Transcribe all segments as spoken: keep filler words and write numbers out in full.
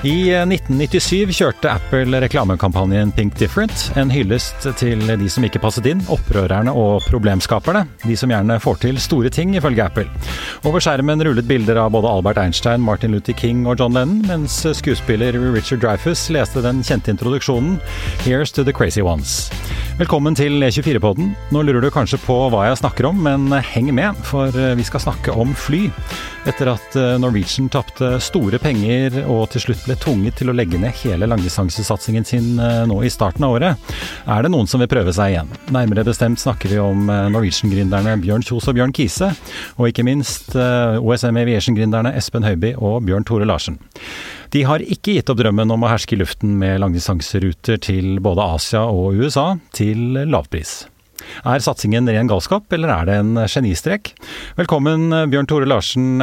I nitten nittisju kjørte Apple reklamekampanjen Think Different, en hyllest til de som ikke passet inn, opprørerne og problemskaperne, de som gjerne får til store ting ifølge Apple. Over skjermen rullet bilder av både Albert Einstein, Martin Luther King og John Lennon, mens skuespiller Richard Dreyfuss leste den kjente introduksjonen Here's to the Crazy Ones. Velkommen til E tjuefire-podden. Nå lurer du kanskje på hva jeg snakker om, men heng med, for vi skal snakke om fly. Etter at Norwegian tappte store penger og til slutt ble tvunget til å legge ned hele langdistansesatsingen sin nå i starten av året, er det noen som vil prøve seg igjen. Nærmere bestemt snakker vi om Norwegian-gründerne Bjørn Kjos og Bjørn Kise, og ikke minst O S M Aviation-gründerne Espen Høiby og Bjørn Tore Larsen. De har ikke gitt opp drømmen om å herske i luften med langdistanseruter til både Asia og U S A til lavpris. Er satsingen ren galskap, eller er det en genistrek? Velkommen, Bjørn Tore Larsen.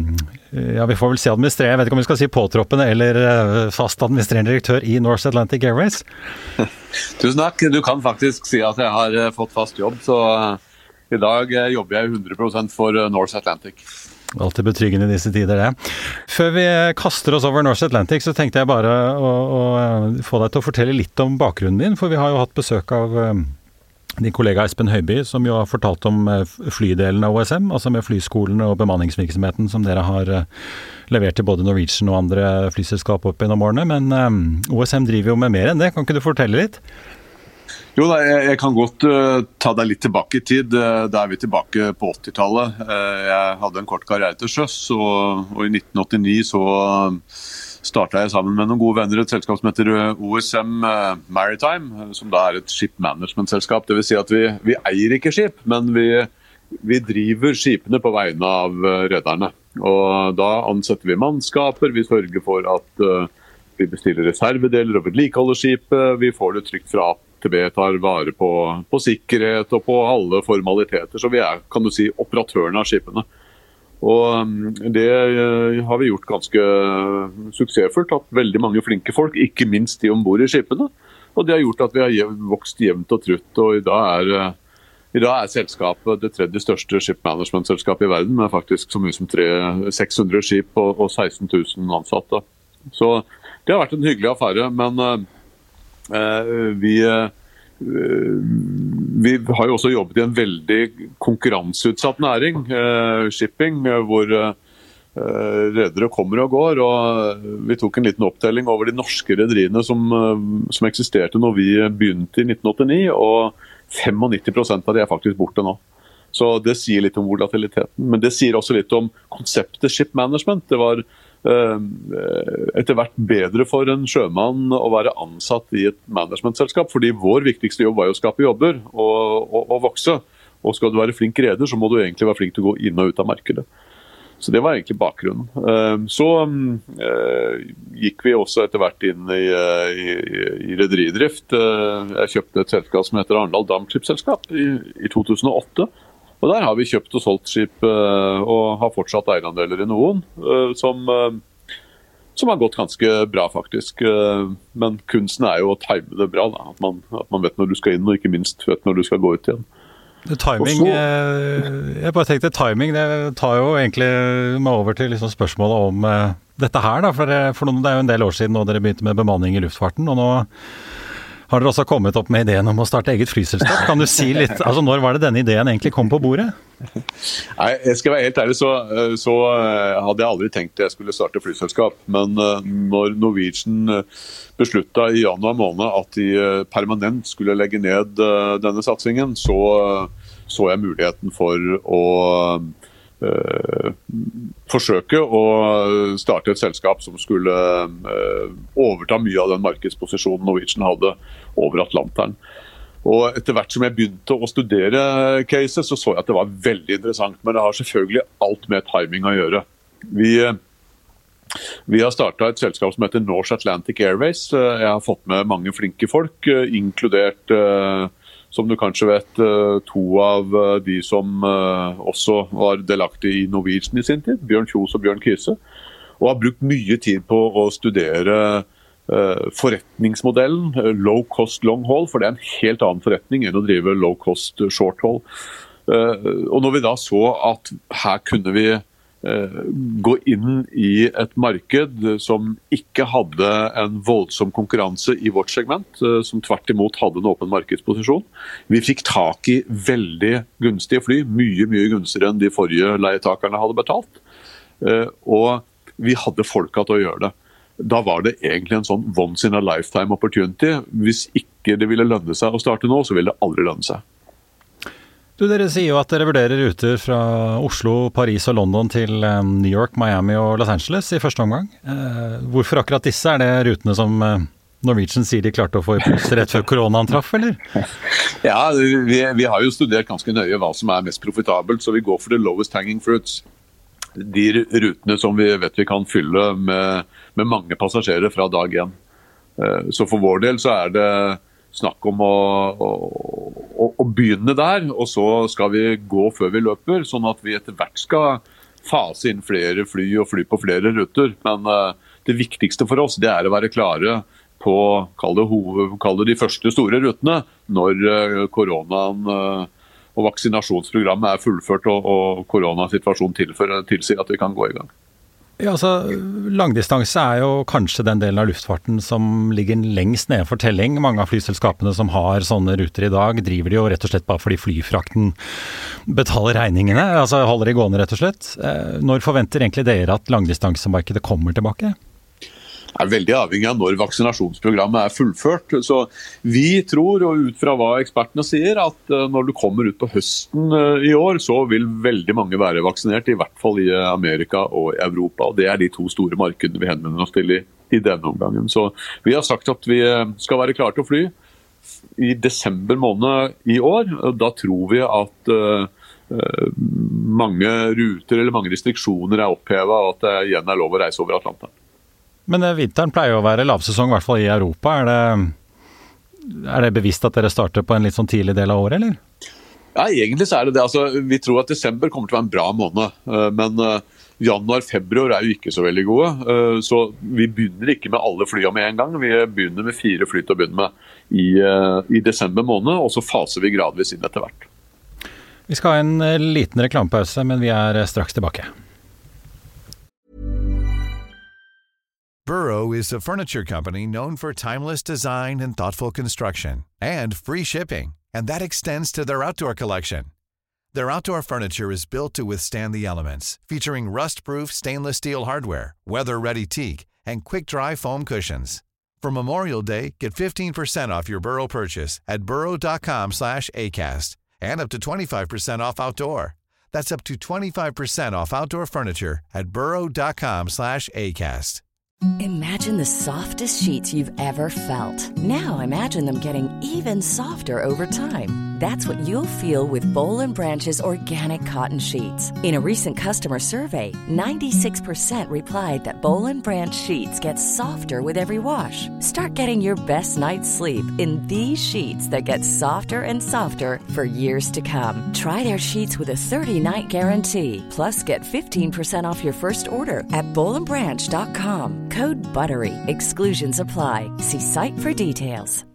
Ja, vi får vel si administrerende, jeg vet ikke om vi skal si påtroppende eller fast administrerende direktør i North Atlantic Airways. Tusen takk. Du kan faktisk si at jeg har fått fast jobb, så i dag jobber jeg hundre prosent for North Atlantic. Alltid betryggende i disse tider, det. Før vi kaster oss over North Atlantic, så tenkte jeg bare å, å få deg til å fortelle litt om bakgrunnen din, for vi har jo hatt besøk av din kollega Espen Høiby, som jo har fortalt om flydelen av O S M, altså med flyskolene og bemanningsvirksomheten som dere har levert til både Norwegian og andre flyselskap opp gjennom årene, men um, O S M driver jo med mer enn det. Kan ikke du fortelle litt? Jo da, jeg, jeg kan godt uh, ta deg litt tilbake i tid. Uh, da er vi tilbake på åttitallet. Uh, jeg hadde en kort karriere til sjøs, og, og i nitten åttini så uh, startet jeg sammen med noen gode venner et selskap som heter O S M Maritime, som da er et ship management-selskap. Det vil si at vi, vi eier ikke skip, men vi, vi driver skipene på vegne av rederne. Og da ansetter vi mannskaper, vi sørger for at uh, vi bestiller reservedeler og vedlikeholder skipet, vi får det trygt fra A til B, tar vare på, på sikkerhet og på alle formaliteter. Så vi er, kan du si, operatørene av skipene. Og det har vi gjort ganske suksessfullt, at veldig mange flinke folk, ikke minst de ombord i skipene, og det har gjort at vi har vokst jevnt og trutt, og i dag er, i dag er selskapet det tredje største ship management-selskapet i verden, med faktisk så mye som seks hundre skip og, og seksten tusen ansatte. Så det har vært en hyggelig affære, men eh, vi... Vi har jo også jobbet i en veldig konkurranseutsatt næring, eh, shipping, hvor eh, redere kommer og går, og vi tok en liten opptelling over de norske rederiene som, som eksisterte når vi begynte i nitten åttini, og nittifem prosent av de er faktisk borte nå. Så det sier litt om volatiliteten, men det sier også litt om konseptet ship management. Det var etter hvert bedre for en sjømann å være ansatt i et managementselskap, fordi vår viktigste jobb var jo å skape jobber og, og, og vokse. Og skal du være flink reder, så må du egentlig være flink til å gå inn og ut av markedet. Så det var egentlig bakgrunnen. Så gikk vi også etter hvert inn i, i, i rederidrift. Jeg kjøpte et selskap som heter Arendal Dampskipsselskap i, i to tusen og åtte. Og der har vi kjøpt og solgt skip og har fortsatt eierandeler i noen, som, som har gått ganske bra faktisk. Men kunsten er jo å time det bra, da. At, man, at man vet når du skal inn, og ikke minst vet når du skal gå ut igjen. Timing, så, jeg bare tenkte timing, det tar jo egentlig meg over til liksom spørsmålet om dette her, da. For, for noen, det er jo en del år siden nå dere begynte med bemanning i luftfarten, og nå har dere også kommet opp med ideen om å starte eget flyselskap. Kan du si litt, altså når var det denne ideen egentlig kom på bordet? Nei, jeg skal være helt ærlig, så, så hadde jeg aldri tenkt at jeg skulle starte flyselskap. Men når Norwegian besluttet i januar måned at de permanent skulle legge ned denne satsingen, så så jeg muligheten for å Uh, forsøke å starte et selskap som skulle uh, overta mye av den markedsposisjonen Norwegian hadde over Atlanteren. Og etter hvert som jeg begynte å studere cases, så så jeg at det var veldig interessant, men det har selvfølgelig alt med timing å gjøre. Vi, uh, vi har startet et selskap som heter North Atlantic Airways. Uh, jeg har fått med mange flinke folk, uh, inkludert uh, som du kanskje vet, to av de som også var delaktige i Norwegian i sin tid, Bjørn Kjos og Bjørn Kise, og har brukt mye tid på å studere forretningsmodellen, low cost long haul, for det er en helt annen forretning enn å drive low cost short haul. Og når vi da så at her kunne vi gå inn i et marked som ikke hadde en voldsom konkurranse i vårt segment, som tvert imot hadde en åpen markedsposisjon. Vi fikk tak i veldig gunstige fly, mye, mye gunstigere enn de forrige leietakerne hadde betalt. Og vi hadde folka til å gjøre det. Da var det egentlig en sånn once in a lifetime opportunity. Hvis ikke det ville lønne seg å starte nå, så ville det aldri lønne seg. Du, dere sier jo at dere vurderer ruter fra Oslo, Paris og London til New York, Miami og Los Angeles i første omgang. Hvorfor akkurat disse? Er det rutene som Norwegian sier de klarte å få i pluss rett før koronaen traff, eller? Ja, vi, vi har jo studert ganske nøye hva som er mest profitabelt, så vi går for the lowest hanging fruits. De rutene som vi vet vi kan fylle med, med mange passasjerer fra dag én. Så for vår del så er det snakk om å, å, å begynne der, og så skal vi gå før vi løper, sånn at vi etter hvert skal fase inn flere fly og fly på flere ruter. Men uh, det viktigste for oss det er å være klare på kall det, kall det de første store rutene når uh, koronaen uh, og vaksinasjonsprogrammet er fullført og, og koronasituasjonen tilsier at vi kan gå i gang. Ja, altså, langdistanse er jo kanskje den delen av luftfarten som ligger lengst nede for telling. Mange av flyselskapene som har sånne ruter i dag, driver de jo rett og slett bare fordi flyfrakten betaler regningene, altså holder de gående rett og slett. Når forventer egentlig dere at langdistansemarkedet kommer tilbake? Det er veldig avhengig av når vaksinasjonsprogrammet er fullført. Så vi tror, og ut fra hva ekspertene sier, at når du kommer ut på høsten i år, så vil veldig mange være vaksinert, i hvert fall i Amerika og Europa. Og det er de to store markedene vi henvender oss til i, i denne omgangen. Så vi har sagt at vi skal være klare til å fly i desember måned i år. Da tror vi at uh, mange ruter eller mange restriksjoner er opphevet, og at det igjen er lov å reise over Atlanteren. Men vinteren pleier jo å være lavsesong, i hvert fall i Europa. Er det, er det bevisst at dere starter på en litt sånn tidlig del av året, eller? Ja, egentlig så er det det. Altså, vi tror at desember kommer til å være en bra måned, men januar, februar er jo ikke så veldig gode. Så vi begynner ikke med alle flyene med en gang. Vi begynner med fire fly til å begynne med i, i desember måned, og så faser vi gradvis inn etter hvert. Vi skal ha en liten reklamepause, men vi er straks tilbake. Burrow is a furniture company known for timeless design and thoughtful construction, and free shipping, and that extends to their outdoor collection. Their outdoor furniture is built to withstand the elements, featuring rust-proof stainless steel hardware, weather-ready teak, and quick-dry foam cushions. For Memorial Day, get fifteen percent off your Burrow purchase at burrow.com slash ACAST, and up to twenty-five percent off outdoor. That's up to twenty-five percent off outdoor furniture at burrow.com slash ACAST. Imagine the softest sheets you've ever felt. Now imagine them getting even softer over time. That's what you'll feel with Boll and Branch's organic cotton sheets. In a recent customer survey, ninety-six percent replied that Boll and Branch sheets get softer with every wash. Start getting your best night's sleep in these sheets that get softer and softer for years to come. Try their sheets with a thirty-night guarantee. Plus, get fifteen percent off your first order at boll and branch dot com. Code BUTTERY. Exclusions apply. See site for details.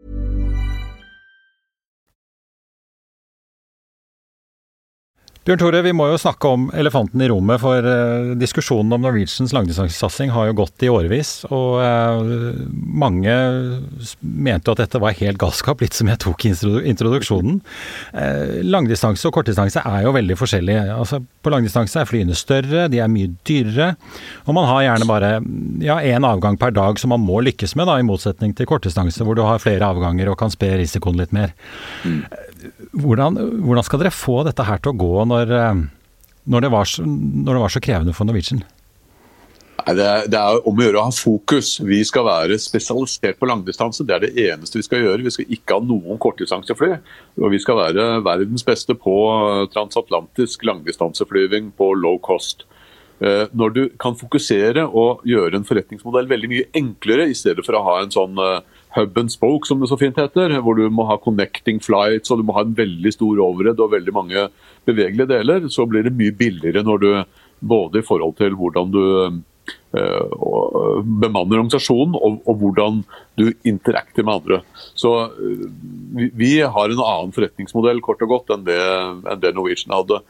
Bjørn Tore, vi må jo snakke om elefanten i rommet, for uh, diskusjonen om Norwegians langdistansesatsing har jo gått i årevis, og uh, mange mente at dette var helt galskap, litt som jeg tok i introduksjonen. Uh, langdistanse og kortdistanse er jo veldig forskjellige. Altså, på langdistanse er flyene større, de er mye dyrere, og man har gjerne bare ja, en avgang per dag som man må lykkes med, da, i motsetning til kortdistanse, hvor du har flere avganger og kan spe risikoen litt mer. Mm. Hvordan, hvordan skal dere få dette her til å gå når, når, det, var så, når det var så krevende for Norwegian? Det er, det er om å gjøre å ha fokus. Vi skal være spesialisert på langdistanse. Det er det eneste vi skal gjøre. Vi skal ikke ha noen kortdistansefly. Og vi skal være verdens beste på transatlantisk langdistanseflyving på low cost. Når du kan fokusere og gjøre en forretningsmodell veldig mye enklere, i stedet for å ha en sånn hub and spoke, som det så fint heter, hvor du må ha connecting flights, og du må ha en veldig stor overhead og veldig mange bevegelige deler, så blir det mye billigere når du, både i forhold til hvordan du uh, bemanner organisasjonen, og, og hvordan du interakter med andre. Så uh, vi, vi har en annen forretningsmodell, kort og godt, enn det, enn det Norwegian hadde.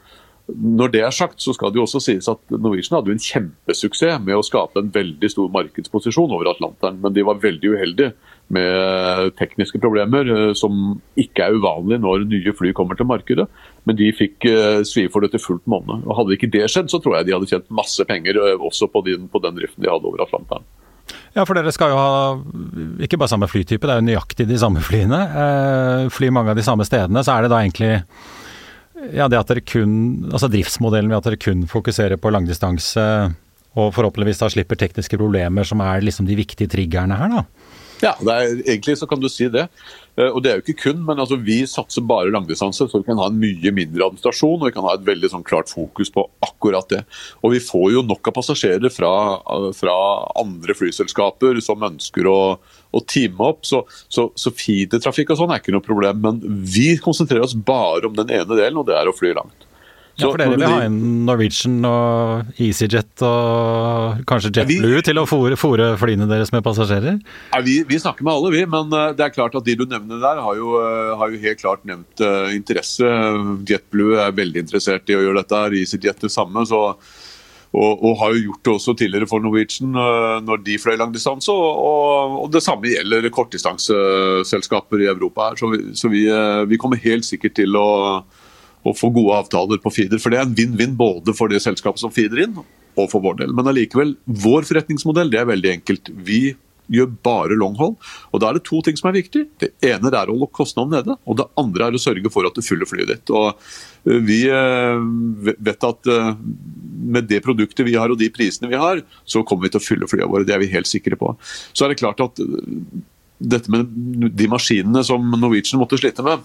Når det er sagt, så skal det jo også sies at Norwegian hadde jo en kjempesuksess med å skape en veldig stor markedsposisjon over Atlanteren, men de var veldig uheldige med tekniske problemer som ikke er uvanlige når nye fly kommer til markedet, men de fikk svi for det til fullt monne. Og hadde ikke det skjedd, så tror jeg de hadde tjent masse penger også på den, på den driften de hadde over Atlanteren. Ja, for dere skal jo ha ikke bare samme flytype, det er jo nøyaktig de samme flyene. Eh, fly mange av de samme stedene, så er det da egentlig ja, det at dere kun, altså driftsmodellen ved at dere kun fokuserer på langdistanse og forhåpentligvis da slipper tekniske problemer som er liksom de viktige triggerne her da. Ja, det er, egentlig så kan du si det. Og det er jo ikke kun, men altså, vi satser bare langdistanse, så vi kan ha en mye mindre administrasjon, og vi kan ha et veldig sånn, klart fokus på akkurat det. Og vi får jo nok av passasjerer fra, fra andre flyselskaper som ønsker å, å teame opp, så, så, så feedertrafikk og sånn er ikke noe problem, men vi konsentrerer oss bare om den ene delen, og det er å fly langt. Ja, for dere vil ha inn Norwegian og EasyJet og kanskje JetBlue til å fôre, fôre flyene deres med passasjerer? Ja, vi, vi snakker med alle vi, men det er klart at de du nevner der har jo, har jo helt klart nevnt uh, interesse. JetBlue er veldig interessert i å gjøre dette her, EasyJet det samme, så, og, og har jo gjort det også tidligere for Norwegian uh, når de fløy langdistanse, og, og, og det samme gjelder kortdistanseselskaper i Europa her, så vi, så vi, uh, vi kommer helt sikkert til å og få gode avtaler på feeder, for det er en vinn-vinn både for det selskapet som feeder inn og for vår del. Men allikevel, vår forretningsmodell det er veldig enkelt. Vi gjør bare long haul, og da er det to ting som er viktig. Det ene er å holde kostnaden nede, og det andre er å sørge for at du fyller flyet ditt. Og vi vet at med det produktet vi har og de prisene vi har, så kommer vi til å fylle flyet våre, det er vi helt sikre på. Så er det klart at dette med de maskinene som Norwegian måtte slite med,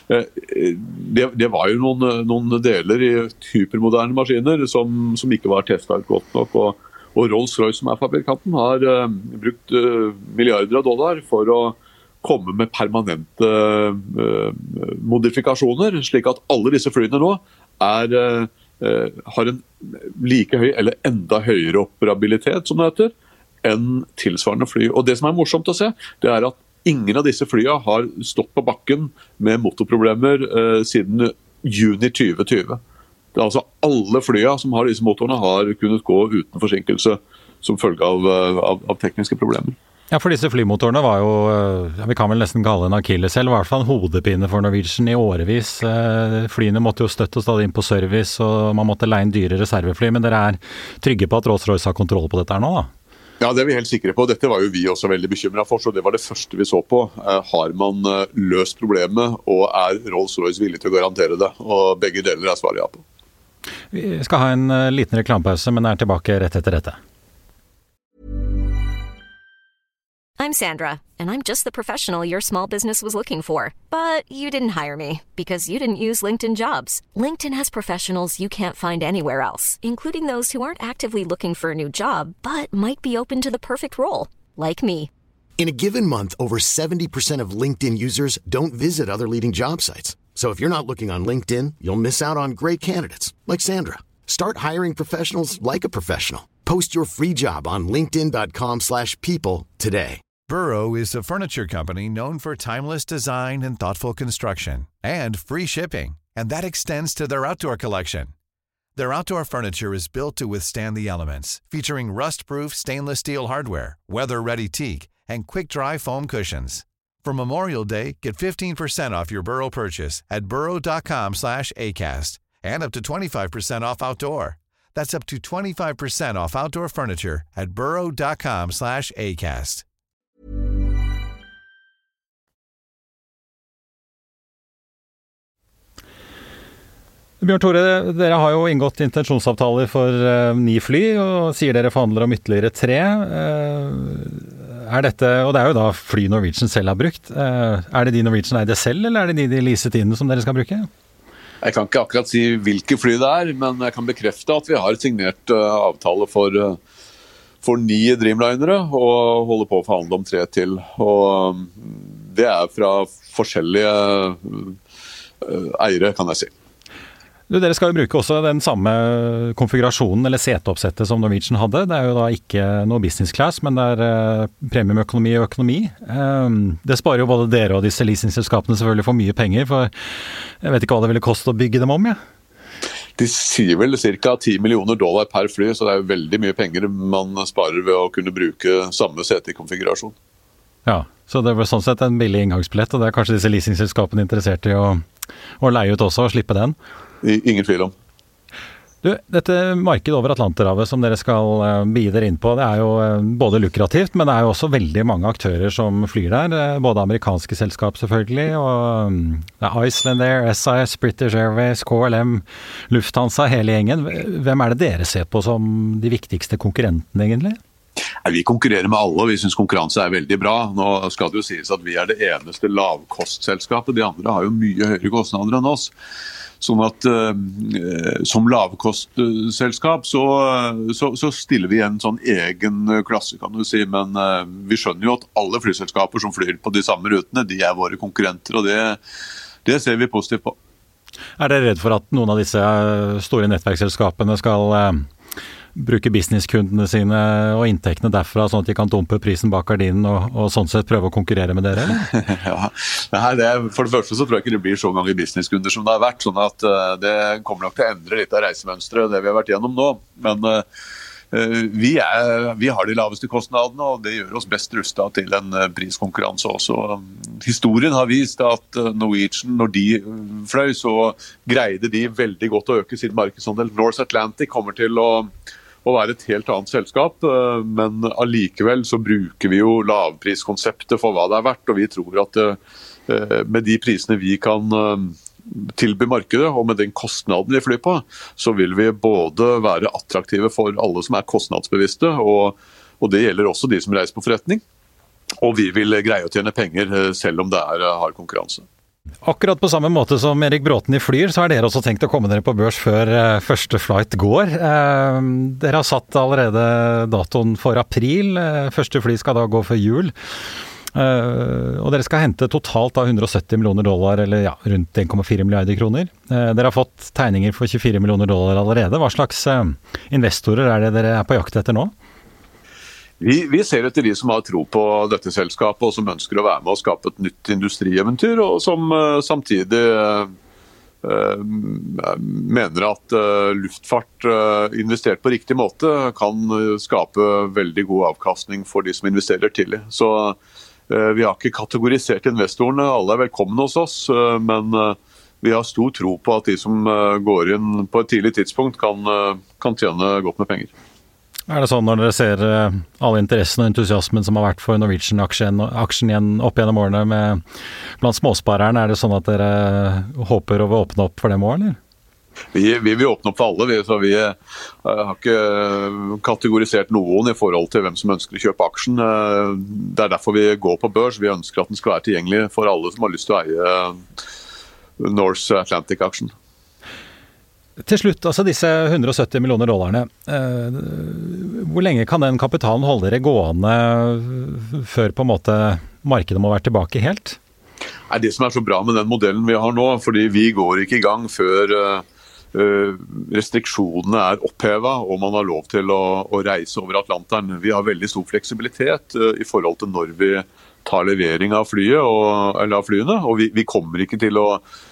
det, det var jo noen, noen deler i hypermoderne maskiner som, som ikke var testet godt nok, og, og Rolls-Royce som er fabrikanten har uh, brukt uh, milliarder av dollar for å komme med permanente uh, modifikasjoner, slik at alle disse flyene nå er, uh, uh, har en like høy eller enda høyere operabilitet, som det heter, enn tilsvarende fly. Og det som er morsomt å se, det er at ingen av disse flyene har stått på bakken med motorproblemer eh, siden juni tjue tjue. Det er altså alle flyene som har disse motorene har kunnet gå uten forsinkelse som følge av, av, av tekniske problemer. Ja, for disse flymotorene var jo, ja, vi kan vel nesten kalle en akilleshæl, i hvert fall en hodepine for Norwegian i årevis. Flyene måtte jo støtte og stadig inn på service, og man måtte leie inn dyre reservefly, men dere er trygge på at Rolls-Royce har kontroll på dette her nå da? Ja, det er vi helt sikre på. Dette var jo vi også veldig bekymret for, så det var det første vi så på. Har man løst problemet, og er Rolls-Royce villig til å garantere det? Og begge deler er svaret ja på. Vi skal ha en liten reklamepause, men er tilbake rett etter dette. I'm Sandra, and I'm just the professional your small business was looking for. But you didn't hire me because you didn't use LinkedIn Jobs. LinkedIn has professionals you can't find anywhere else, including those who aren't actively looking for a new job, but might be open to the perfect role, like me. In a given month, over seventy percent of LinkedIn users don't visit other leading job sites. So if you're not looking on LinkedIn, you'll miss out on great candidates, like Sandra. Start hiring professionals like a professional. Post your free job on linkedin.com slash people today. Burrow is a furniture company known for timeless design and thoughtful construction, and free shipping, and that extends to their outdoor collection. Their outdoor furniture is built to withstand the elements, featuring rust-proof stainless steel hardware, weather-ready teak, and quick-dry foam cushions. For Memorial Day, get fifteen percent off your Burrow purchase at burrow.com slash ACAST, and up to twenty-five percent off outdoor. That's up to twenty-five percent off outdoor furniture at burrow.com slash ACAST. Bjørn Tore, dere har jo inngått intensjonsavtaler for uh, ni fly, og sier dere forhandler om ytterligere tre. Uh, er dette, og det er jo da fly Norwegian selv har brukt. Uh, er det de Norwegian eide selv, eller er det de de leaset inn som dere skal bruke? Jeg kan ikke akkurat si hvilke fly det er, men jeg kan bekrefte at vi har signert uh, avtale for, uh, for ni Dreamlinere, og holder på å forhandle om tre til. Og um, det er fra forskjellige uh, eiere, kan jeg si. Du, dere skal jo bruke også den samme konfigurasjonen eller seteoppsettet som Norwegian hadde. Det er jo da ikke noe business class, men det er uh, premiumøkonomi og økonomi. Um, det sparer jo både dere og disse leasingselskapene selvfølgelig for mye penger, for jeg vet ikke hva det ville koste å bygge dem om, ja? De sier vel cirka ti millioner dollar per fly, så det er jo veldig mye penger man sparer ved å kunne bruke samme setekonfigurasjon. Ja, så det var sånn sett en billig inngangsbillett, og det er kanskje disse leasingselskapene interessert i å, å leie ut også og slippe den? Ingen tvil om. Du, dette markedet over Atlanterhavet som dere skal begi dere inn på, det er jo både lukrativt, men det er jo også veldig mange aktører som flyr der, både amerikanske selskap selvfølgelig, og det er Iceland Air, S I S, British Airways, K L M, Lufthansa, hele gjengen. Hvem er det dere ser på som de viktigste konkurrentene egentlig? Vi konkurrerer med alle, og vi synes konkurranse er veldig bra. Nå skal det jo sies at vi er det eneste lavkostselskapet. De andre har jo mye høyere kostnader enn oss. Sånn at uh, som lavkostselskap så, så, så stiller vi en sånn egen klasse, kan du si. Men uh, vi skjønner jo at alle flyselskaper som flyr på de samme rutene, de er våre konkurrenter, og det, det ser vi positivt på. Er dere redd for at noen av disse store nettverksselskapene skal uh, bruke businesskundene sine og inntektene derfra, sånn at de kan dumpe prisen bak gardinen og, og sånn sett prøve å konkurrere med dere, eller? Ja, Nei, det er, for det første så tror jeg ikke det blir så mange businesskunder som det har vært, sånn at uh, det kommer nok til å endre litt av reisemønstret, det vi har vært gjennom nå. Men uh, vi, er, vi har de laveste kostnadene, og det gjør oss best rustet til en uh, priskonkurranse også. Historien har vist at uh, Norwegian, når de uh, fløy, så greide de veldig godt å øke sin markedsandel. North Atlantic kommer til å å være et helt annet selskap, men allikevel så bruker vi jo lavpriskonseptet for hva det er verdt, og vi tror at med de prisene vi kan tilby markedet, og med den kostnaden vi flyr på, så vil vi både være attraktive for alle som er kostnadsbevisste, og, og det gjelder også de som reiser på forretning, og vi vil greie å tjene penger selv om det er hard konkurranse. Akkurat på samme måte som Erik Bråten i Flyr, så har dere også tenkt å komme dere på børs før uh, første flight går. Uh, dere har satt allerede datoen for april. Uh, første fly skal da gå før jul. Uh, og dere skal hente totalt av hundre og sytti millioner dollar, eller ja, rundt en komma fire milliarder kroner. Uh, dere har fått tegninger for tjuefire millioner dollar allerede. Hva slags uh, investorer er det dere er på jakt etter nå? Vi, vi ser etter de som har tro på dette selskapet og som ønsker å være med og skape et nytt industrieventyr, og som uh, samtidig uh, uh, mener at uh, luftfart uh, investert på riktig måte kan uh, skape veldig god avkastning for de som investerer tidlig. Så uh, vi har ikke kategorisert investorene, alle er velkomne hos oss, uh, men uh, vi har stor tro på at de som uh, går inn på et tidlig tidspunkt kan, uh, kan tjene godt med penger. Er det sånn når dere ser alle interessen og entusiasmen som har vært for Norwegian-aksjen aksjen igjen opp gjennom årene med, blant småsparerne, er det sånn at dere håper å åpne opp for dem også, eller? Vi, vi vil åpne opp for alle, vi, så vi uh, har ikke kategorisert noen i forhold til hvem som ønsker å kjøpe aksjen. Uh, det er derfor vi går på børs. Vi ønsker at den skal være tilgjengelig for alle som har lyst til å eie uh, North Atlantic-aksjen. Til slutt, altså disse hundre og sytti millioner dollarene, eh, hvor lenge kan den kapitalen holde dere gående før på en måte markedet må være tilbake helt? Nei, det som er så bra med den modellen vi har nå, fordi vi går ikke i gang før uh, restriksjonene er opphevet og man har lov til å, å reise over Atlanteren. Vi har veldig stor fleksibilitet uh, i forhold til når vi tar levering av flyet, og, eller av flyene, og vi, vi kommer ikke til å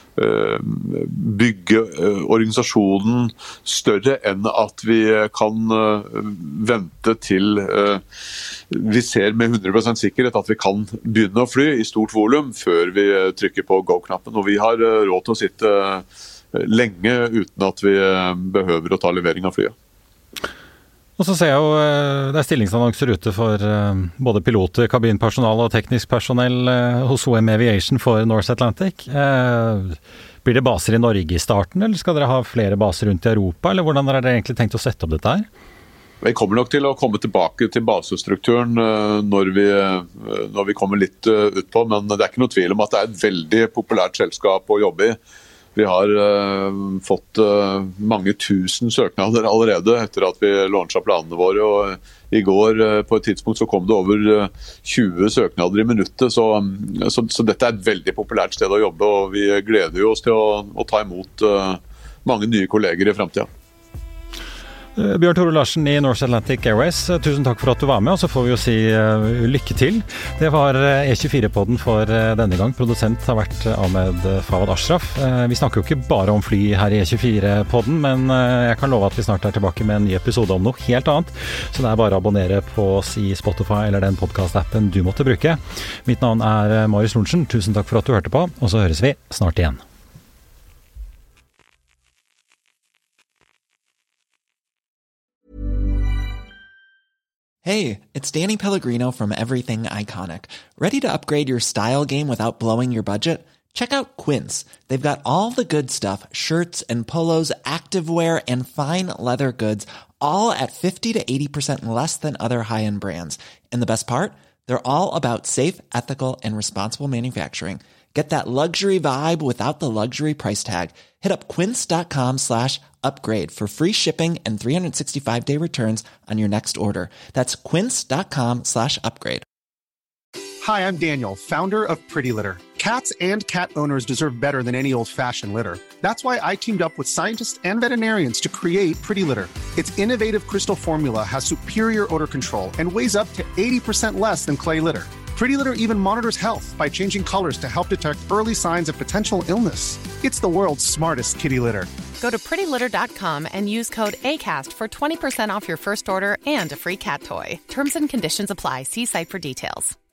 bygge organisasjonen større enn at vi kan vente til vi ser med hundre prosent sikkerhet at vi kan begynne å fly i stort volum før vi trykker på go-knappen. Og vi har råd til å sitte lenge uten at vi behøver å ta levering av flyet. Og så ser jeg jo det er stillingsannonser ute for både piloter, kabinpersonal og teknisk personell hos O M Aviation for North Atlantic. Blir det baser i Norge i starten, eller skal dere ha flere baser rundt i Europa, eller hvordan har dere egentlig tenkt å sette opp dette her? Vi kommer nok til å komme tilbake til basestrukturen når vi, når vi kommer litt ut på, men det er ikke noe tvil om at det er et veldig populært selskap å jobbe i. Vi har uh, fått uh, mange tusen søknader allerede etter at vi launchet planene våre, og i går uh, på et tidspunkt så kom det over uh, tjue søknader i minuttet, så, så, så dette er et veldig populært sted å jobbe, og vi gleder oss til å, å ta imot uh, mange nye kolleger i fremtiden. Bjørn Tore Larsen i North Atlantic Airways, tusen takk for at du var med, og så får vi jo si uh, lykke til. Det var E tjuefire-podden for uh, denne gang. Produsent har vært Ahmed Fawad Ashraf. Uh, vi snakker jo ikke bare om fly her i E tjuefire-podden, men uh, jeg kan love at vi snart er tilbake med en ny episode om noe helt annet. Så det er bare å abonnere på oss i Spotify eller den podcast-appen du måtte bruke. Mitt navn er Marius Lorentzen. Tusen takk for at du hørte på, og så høres vi snart igjen. Hey, it's Danny Pellegrino from Everything Iconic. Ready to upgrade your style game without blowing your budget? Check out Quince. They've got all the good stuff, shirts and polos, activewear, and fine leather goods, all at fifty to eighty percent less than other high-end brands. And the best part? They're all about safe, ethical, and responsible manufacturing. Get that luxury vibe without the luxury price tag. Hit up quince.com slash upgrade for free shipping and three sixty-five day returns on your next order. That's quince.com slash upgrade. Hi, I'm Daniel, founder of Pretty Litter. Cats and cat owners deserve better than any old-fashioned litter. That's why I teamed up with scientists and veterinarians to create Pretty Litter. Its innovative crystal formula has superior odor control and weighs up to eighty percent less than clay litter. Pretty Litter even monitors health by changing colors to help detect early signs of potential illness. It's the world's smartest kitty litter. Go to pretty litter dot com and use code ACAST for twenty percent off your first order and a free cat toy. Terms and conditions apply. See site for details.